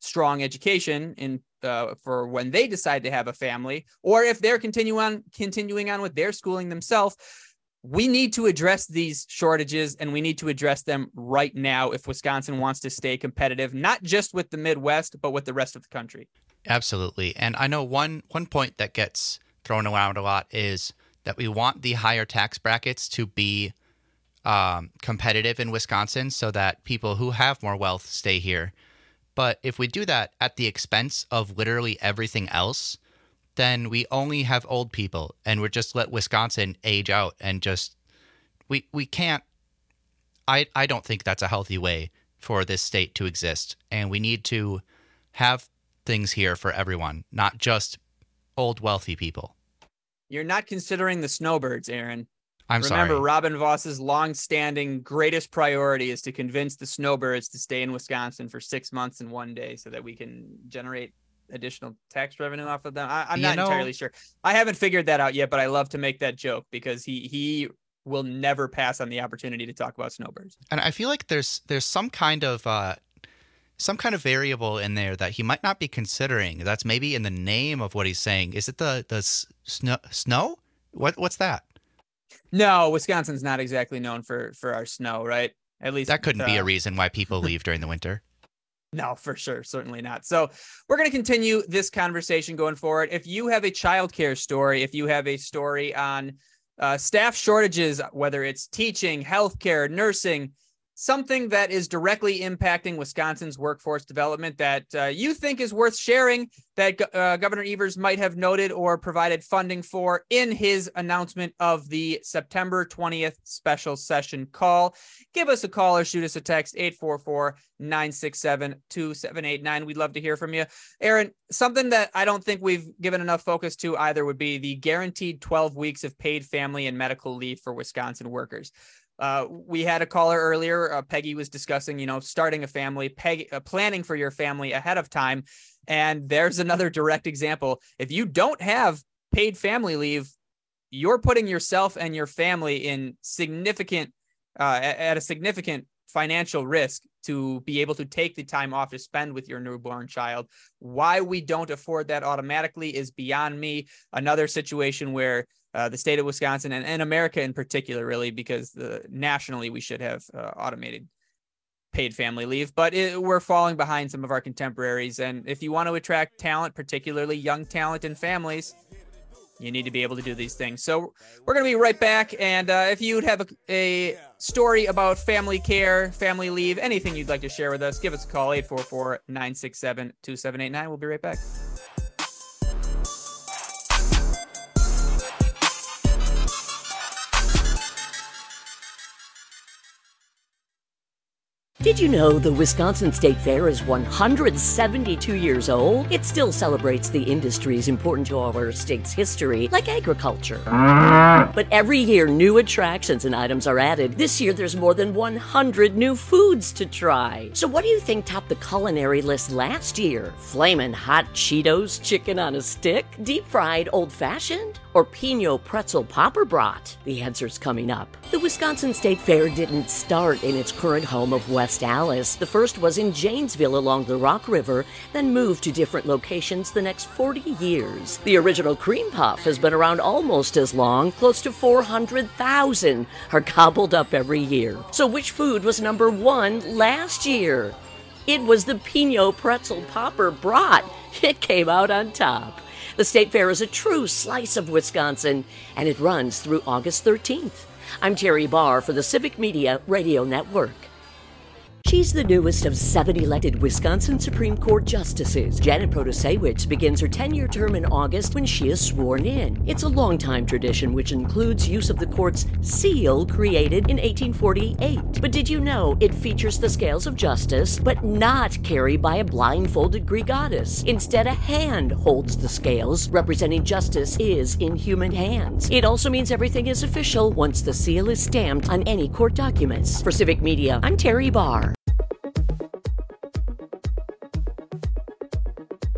strong education for when they decide to have a family, or if they're continuing on with their schooling themselves. We need to address these shortages, and we need to address them right now if Wisconsin wants to stay competitive, not just with the Midwest, but with the rest of the country. Absolutely. And I know one point that gets thrown around a lot is that we want the higher tax brackets to be competitive in Wisconsin so that people who have more wealth stay here. But if we do that at the expense of literally everything else, then we only have old people, and we're just let Wisconsin age out, and just we can't. I don't think that's a healthy way for this state to exist, and we need to have things here for everyone, not just old wealthy people. You're not considering the snowbirds, Aaron. Remember, sorry. Robin Voss's long-standing greatest priority is to convince the snowbirds to stay in Wisconsin for 6 months and 1 day so that we can generate additional tax revenue off of them. I'm not entirely sure. I haven't figured that out yet, but I love to make that joke because he will never pass on the opportunity to talk about snowbirds. And I feel like there's some kind of variable in there that he might not be considering. That's maybe in the name of what he's saying. Is it the snow? What's that? No, Wisconsin's not exactly known for our snow, right? At least that couldn't be a reason why people leave during the winter. No, for sure. Certainly not. So we're going to continue this conversation going forward. If you have a childcare story, if you have a story on staff shortages, whether it's teaching, healthcare, nursing, something that is directly impacting Wisconsin's workforce development that you think is worth sharing, that Governor Evers might have noted or provided funding for in his announcement of the September 20th special session call, give us a call or shoot us a text, 844-967-2789. We'd love to hear from you. Aaron, something that I don't think we've given enough focus to either would be the guaranteed 12 weeks of paid family and medical leave for Wisconsin workers. We had a caller earlier. Peggy was discussing, starting a family, planning for your family ahead of time. And there's another direct example. If you don't have paid family leave, you're putting yourself and your family in at a significant financial risk to be able to take the time off to spend with your newborn child. Why we don't afford that automatically is beyond me. Another situation where the state of Wisconsin and America in particular, really, because nationally we should have automated paid family leave, but we're falling behind some of our contemporaries. And if you want to attract talent, particularly young talent in families, you need to be able to do these things. So we're going to be right back. And if you'd have a story about family care, family leave, anything you'd like to share with us, give us a call, 844-967-2789. We'll be right back. Did you know the Wisconsin State Fair is 172 years old? It still celebrates the industries important to our state's history, like agriculture. But every year, new attractions and items are added. This year, there's more than 100 new foods to try. So what do you think topped the culinary list last year? Flamin' hot Cheetos chicken on a stick? Deep-fried old-fashioned? Or Pinot pretzel popper brat? The answer's coming up. The Wisconsin State Fair didn't start in its current home of West Allis. The first was in Janesville along the Rock River, then moved to different locations the next 40 years. The original cream puff has been around almost as long. Close to 400,000 are gobbled up every year. So which food was number one last year? It was the Pinot pretzel popper brat. It came out on top. The State Fair is a true slice of Wisconsin, and it runs through August 13th. I'm Terry Barr for the Civic Media Radio Network. She's the newest of 7 elected Wisconsin Supreme Court justices. Janet Protasewicz begins her 10-year term in August when she is sworn in. It's a long-time tradition which includes use of the court's seal created in 1848. But did you know it features the scales of justice, but not carried by a blindfolded Greek goddess? Instead, a hand holds the scales, representing justice is in human hands. It also means everything is official once the seal is stamped on any court documents. For Civic Media, I'm Terry Barr.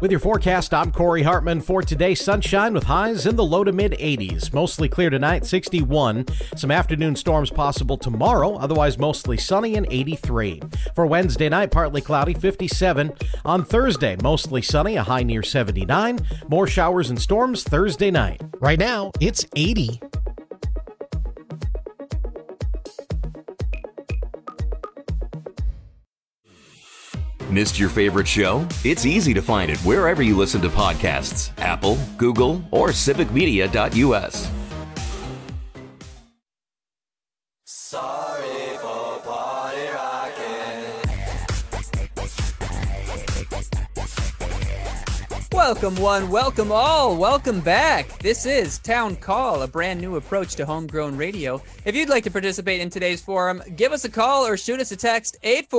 With your forecast, I'm Corey Hartman. For today, sunshine with highs in the low to mid 80s. Mostly clear tonight, 61. Some afternoon storms possible tomorrow, otherwise mostly sunny and 83. For Wednesday night, partly cloudy, 57. On Thursday, mostly sunny, a high near 79. More showers and storms Thursday night. Right now, it's 80. Missed your favorite show? It's easy to find it wherever you listen to podcasts. Apple, Google, or civicmedia.us. Sorry for party rocking. Welcome one, welcome all, welcome back. This is Town Call, a brand new approach to homegrown radio. If you'd like to participate in today's forum, give us a call or shoot us a text,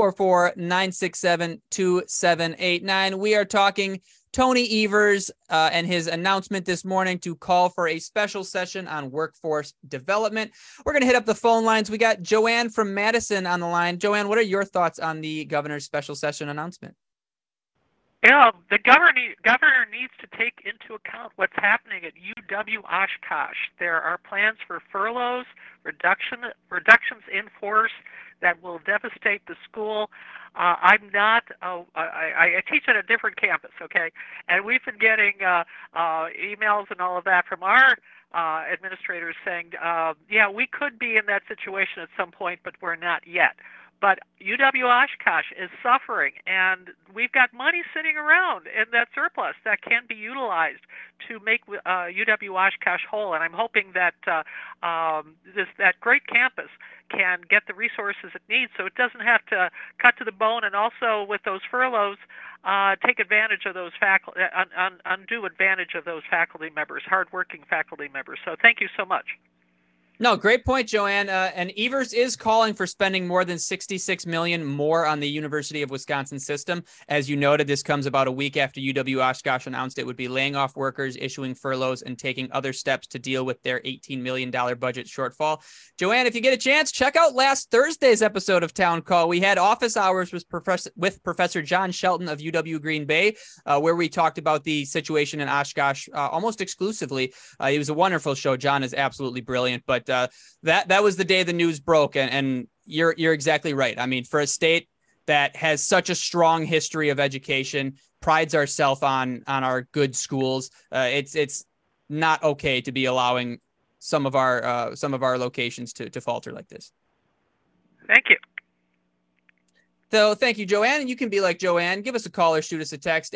844-967-2789. We are talking Tony Evers and his announcement this morning to call for a special session on workforce development. We're going to hit up the phone lines. We got Joanne from Madison on the line. Joanne, what are your thoughts on the governor's special session announcement? Yeah, the governor needs to take into account what's happening at UW-Oshkosh. There are plans for furloughs, reductions in force that will devastate the school. I teach at a different campus, okay, and we've been getting emails and all of that from our administrators saying, yeah, we could be in that situation at some point, but we're not yet. But UW-Oshkosh is suffering, and we've got money sitting around in that surplus that can be utilized to make UW-Oshkosh whole. And I'm hoping that that great campus can get the resources it needs so it doesn't have to cut to the bone, and also with those furloughs, take advantage of those undue advantage of those faculty members, hardworking faculty members. So thank you so much. No, great point, Joanne. And Evers is calling for spending more than $66 million more on the University of Wisconsin system. As you noted, this comes about a week after UW-Oshkosh announced it would be laying off workers, issuing furloughs, and taking other steps to deal with their $18 million budget shortfall. Joanne, if you get a chance, check out last Thursday's episode of Town Call. We had office hours with Professor John Shelton of UW Green Bay, where we talked about the situation in Oshkosh almost exclusively. It was a wonderful show. John is absolutely brilliant, but that was the day the news broke, and you're exactly right. I mean, for a state that has such a strong history of education, prides ourselves on our good schools, it's not okay to be allowing some of our locations to falter like this. Thank you. So thank you, Joanne. And you can be like Joanne. Give us a call or shoot us a text,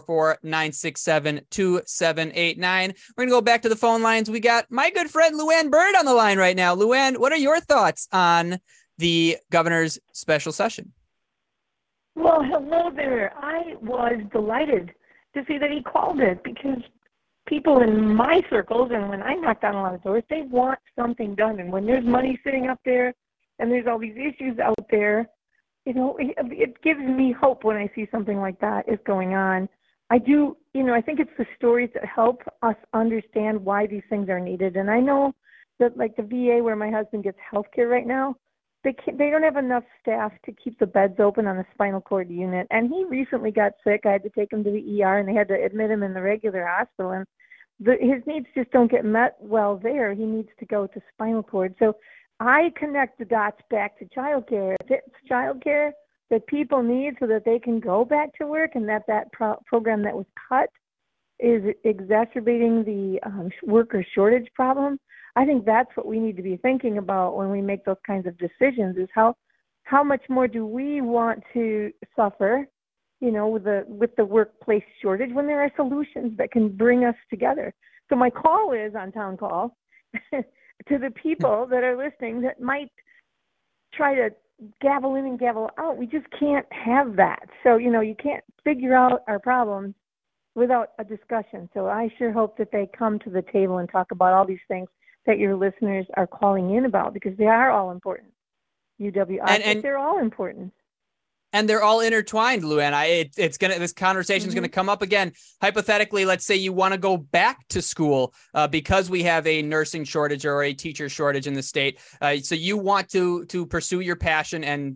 844-967-2789. We're going to go back to the phone lines. We got my good friend Luann Bird on the line right now. Luann, what are your thoughts on the governor's special session? Well, hello there. I was delighted to see that he called it, because people in my circles, and when I knocked on a lot of doors, they want something done. And when there's money sitting up there and there's all these issues out there, you know, it gives me hope when I see something like that is going on. I think it's the stories that help us understand why these things are needed. And I know that, like the VA where my husband gets health care right now, they don't have enough staff to keep the beds open on the spinal cord unit. And he recently got sick. I had to take him to the ER, and they had to admit him in the regular hospital. And his needs just don't get met well there. He needs to go to spinal cord. So I connect the dots back to childcare. If it's childcare that people need so that they can go back to work, and that program that was cut is exacerbating the worker shortage problem, I think that's what we need to be thinking about when we make those kinds of decisions, is how much more do we want to suffer, you know, with the workplace shortage, when there are solutions that can bring us together. So my call is on Town Call to the people that are listening that might try to gavel in and gavel out. We just can't have that. So, you know, you can't figure out our problems without a discussion. So I sure hope that they come to the table and talk about all these things that your listeners are calling in about, because they are all important. They're all important. And they're all intertwined, Luann. This conversation is going to come up again. Hypothetically, let's say you want to go back to school because we have a nursing shortage or a teacher shortage in the state. So you want to pursue your passion and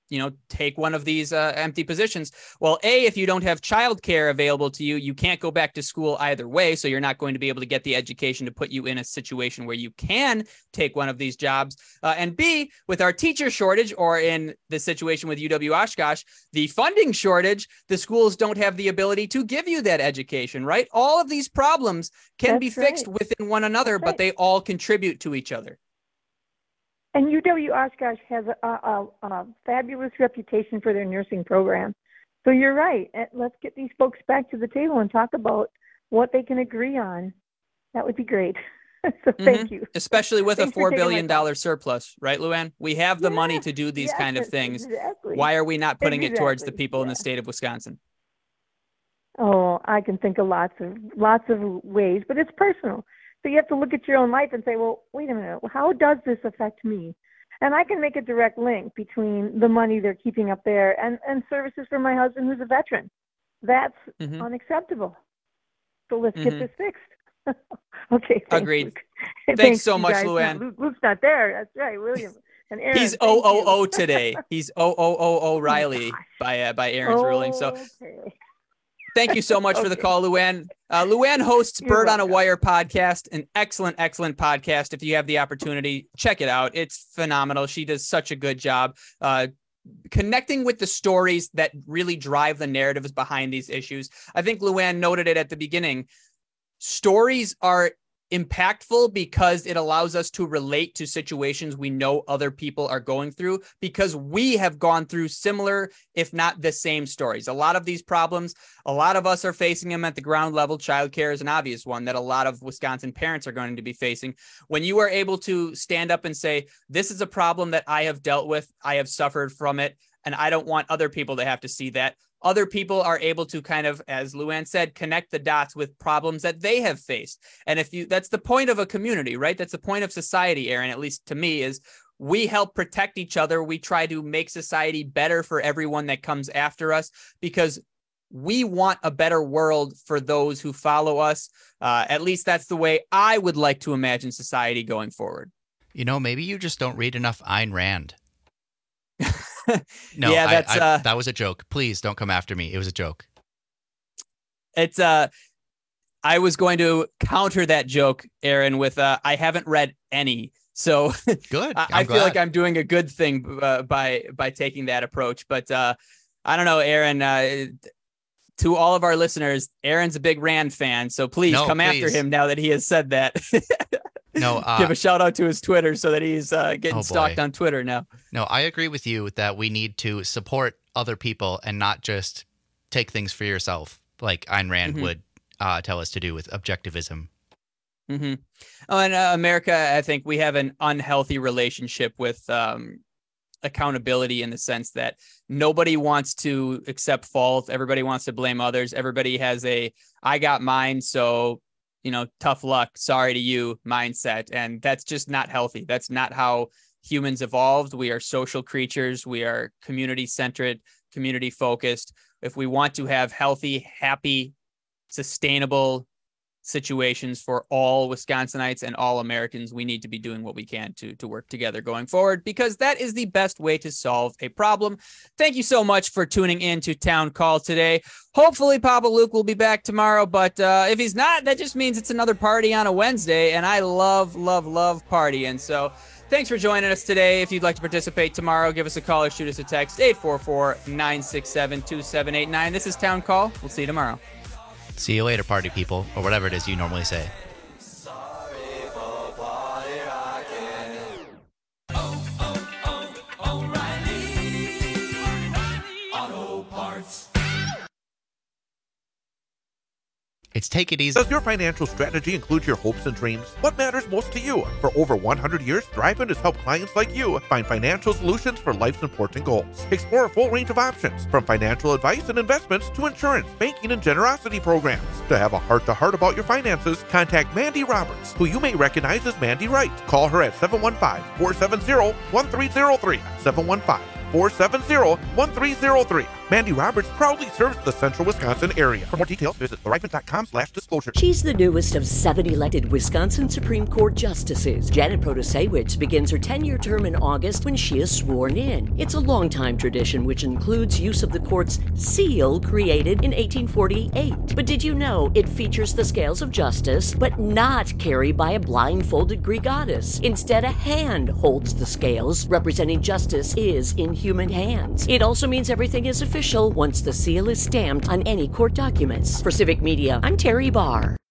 take one of these empty positions. Well, if you don't have childcare available to you, you can't go back to school either way. So you're not going to be able to get the education to put you in a situation where you can take one of these jobs. And B, with our teacher shortage, or in the situation with UW Oshkosh, the funding shortage, the schools don't have the ability to give you that education, right? All of these problems can be fixed within one another, but they all contribute to each other. And UW Oshkosh has a fabulous reputation for their nursing program. So you're right. Let's get these folks back to the table and talk about what they can agree on. That would be great. So thank you. Especially with Thanks a $4 billion surplus, right, Luann? We have the money to do these kind of things. Exactly. Why are we not putting it towards the people in the state of Wisconsin? Oh, I can think of lots of ways, but it's personal. So you have to look at your own life and say, well, wait a minute, how does this affect me? And I can make a direct link between the money they're keeping up there and services for my husband who's a veteran. That's unacceptable. So let's get this fixed. Okay. Agreed. Luke. Thanks so much, Luann. No, Luke's not there. That's right, William. And Aaron, he's OOO today. He's OOO Riley by Aaron's ruling. So thank you so much for the call, Luann. Luann hosts Bird on a Wire podcast, an excellent podcast. If you have the opportunity, check it out. It's phenomenal. She does such a good job connecting with the stories that really drive the narratives behind these issues. I think Luann noted it at the beginning. Stories are impactful because it allows us to relate to situations we know other people are going through, because we have gone through similar, if not the same stories. A lot of these problems, a lot of us are facing them at the ground level. Childcare is an obvious one that a lot of Wisconsin parents are going to be facing. When you are able to stand up and say, this is a problem that I have dealt with, I have suffered from it, and I don't want other people to have to see that. Other people are able to kind of, as Luann said, connect the dots with problems that they have faced. And that's the point of a community, right? That's the point of society, Aaron, at least to me, is we help protect each other. We try to make society better for everyone that comes after us, because we want a better world for those who follow us. At least that's the way I would like to imagine society going forward. Maybe you just don't read enough Ayn Rand. No, yeah, that was a joke. Please don't come after me. It was a joke. It's I was going to counter that joke, Aaron, with I haven't read any. So good. I feel like I'm doing a good thing by taking that approach. But I don't know, Aaron. To all of our listeners, Aaron's a big Rand fan, so please come after him now that he has said that. No, give a shout out to his Twitter so that he's getting stalked on Twitter now. No, I agree with you that we need to support other people and not just take things for yourself, like Ayn Rand would tell us to do with objectivism. Oh, and America, I think we have an unhealthy relationship with accountability, in the sense that nobody wants to accept fault. Everybody wants to blame others. Everybody has I got mine, so tough luck, sorry to you mindset. And that's just not healthy. That's not how humans evolved. We are social creatures. We are community-centered, community-focused. If we want to have healthy, happy, sustainable situations for all Wisconsinites and all Americans, we need to be doing what we can to work together going forward, because that is the best way to solve a problem. Thank you so much for tuning in to Town Call today. Hopefully Papa Luke will be back tomorrow, but if he's not, that just means it's another party on a Wednesday, and I love partying. So thanks for joining us today. If you'd like to participate tomorrow, give us a call or shoot us a text, 844-967-2789. This is Town Call. We'll see you tomorrow. See you later, party people, or whatever it is you normally say. It's Take It Easy. Does your financial strategy include your hopes and dreams? What matters most to you? For over 100 years, Thriveman has helped clients like you find financial solutions for life's important goals. Explore a full range of options, from financial advice and investments to insurance, banking, and generosity programs. To have a heart-to-heart about your finances, contact Mandy Roberts, who you may recognize as Mandy Wright. Call her at 715-470-1303. 715-470-1303. Mandy Roberts proudly serves the central Wisconsin area. For more details, visit thrivent.com/disclosure. She's the newest of 7 elected Wisconsin Supreme Court justices. Janet Protasewicz begins her 10-year term in August when she is sworn in. It's a long-time tradition which includes use of the court's seal created in 1848. But did you know it features the scales of justice, but not carried by a blindfolded Greek goddess? Instead, a hand holds the scales, representing justice is in human hands. It also means everything is official once the seal is stamped on any court documents. For Civic Media, I'm Terry Barr.